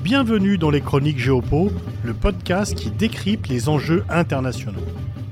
Bienvenue dans les Chroniques Géopo, le podcast qui décrypte les enjeux internationaux.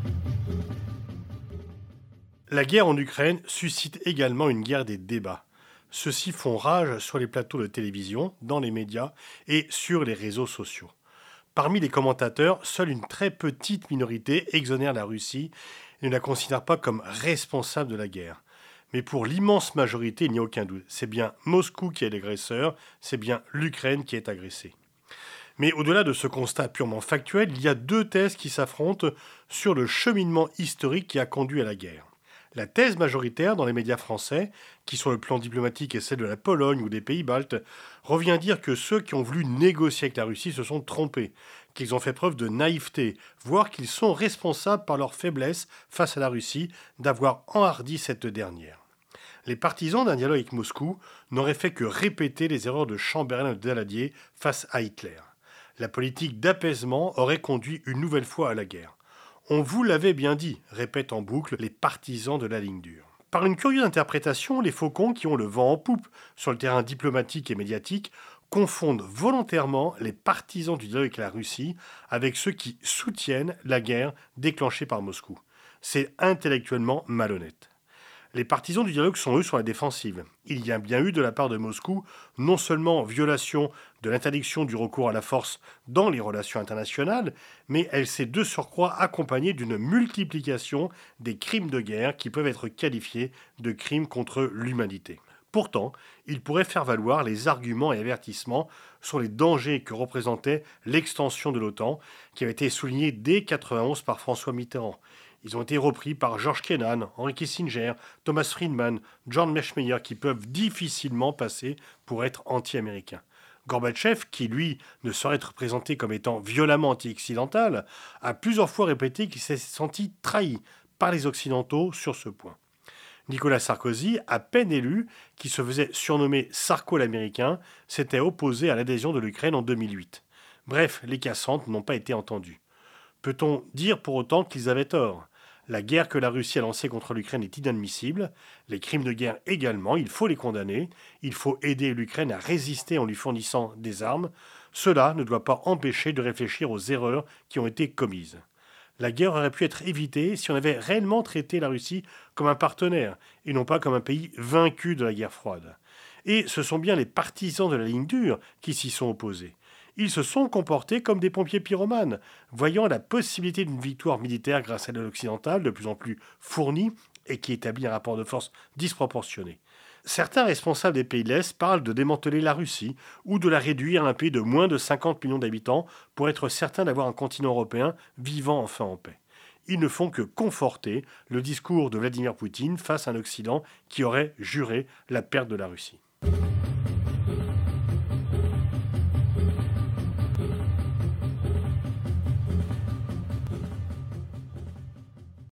La guerre en Ukraine suscite également une guerre des débats. Ceux-ci font rage sur les plateaux de télévision, dans les médias et sur les réseaux sociaux. Parmi les commentateurs, seule une très petite minorité exonère la Russie et ne la considère pas comme responsable de la guerre. Mais pour l'immense majorité, il n'y a aucun doute. C'est bien Moscou qui est l'agresseur, c'est bien l'Ukraine qui est agressée. Mais au-delà de ce constat purement factuel, il y a deux thèses qui s'affrontent sur le cheminement historique qui a conduit à la guerre. La thèse majoritaire dans les médias français, qui sur le plan diplomatique est celle de la Pologne ou des pays baltes, revient dire que ceux qui ont voulu négocier avec la Russie se sont trompés, qu'ils ont fait preuve de naïveté, voire qu'ils sont responsables par leur faiblesse face à la Russie d'avoir enhardi cette dernière. Les partisans d'un dialogue avec Moscou n'auraient fait que répéter les erreurs de Chamberlain et de Daladier face à Hitler. La politique d'apaisement aurait conduit une nouvelle fois à la guerre. On vous l'avait bien dit, répètent en boucle les partisans de la ligne dure. Par une curieuse interprétation, les faucons qui ont le vent en poupe sur le terrain diplomatique et médiatique confondent volontairement les partisans du dialogue avec la Russie avec ceux qui soutiennent la guerre déclenchée par Moscou. C'est intellectuellement malhonnête. Les partisans du dialogue sont eux sur la défensive. Il y a bien eu de la part de Moscou non seulement violation de l'interdiction du recours à la force dans les relations internationales, mais elle s'est de surcroît accompagnée d'une multiplication des crimes de guerre qui peuvent être qualifiés de crimes contre l'humanité. Pourtant, il pourrait faire valoir les arguments et avertissements sur les dangers que représentait l'extension de l'OTAN, qui avait été soulignée dès 1991 par François Mitterrand. Ils ont été repris par George Kennan, Henry Kissinger, Thomas Friedman, John Mearsheimer, qui peuvent difficilement passer pour être anti-américains. Gorbatchev, qui lui ne saurait être présenté comme étant violemment anti-occidental, a plusieurs fois répété qu'il s'est senti trahi par les Occidentaux sur ce point. Nicolas Sarkozy, à peine élu, qui se faisait surnommer Sarko l'Américain, s'était opposé à l'adhésion de l'Ukraine en 2008. Bref, les cassantes n'ont pas été entendues. Peut-on dire pour autant qu'ils avaient tort ? La guerre que la Russie a lancée contre l'Ukraine est inadmissible. Les crimes de guerre également, il faut les condamner. Il faut aider l'Ukraine à résister en lui fournissant des armes. Cela ne doit pas empêcher de réfléchir aux erreurs qui ont été commises. La guerre aurait pu être évitée si on avait réellement traité la Russie comme un partenaire et non pas comme un pays vaincu de la guerre froide. Et ce sont bien les partisans de la ligne dure qui s'y sont opposés. Ils se sont comportés comme des pompiers pyromanes, voyant la possibilité d'une victoire militaire grâce à l'aide occidentale de plus en plus fournie et qui établit un rapport de force disproportionné. Certains responsables des pays de l'Est parlent de démanteler la Russie ou de la réduire à un pays de moins de 50 millions d'habitants pour être certain d'avoir un continent européen vivant enfin en paix. Ils ne font que conforter le discours de Vladimir Poutine face à un Occident qui aurait juré la perte de la Russie.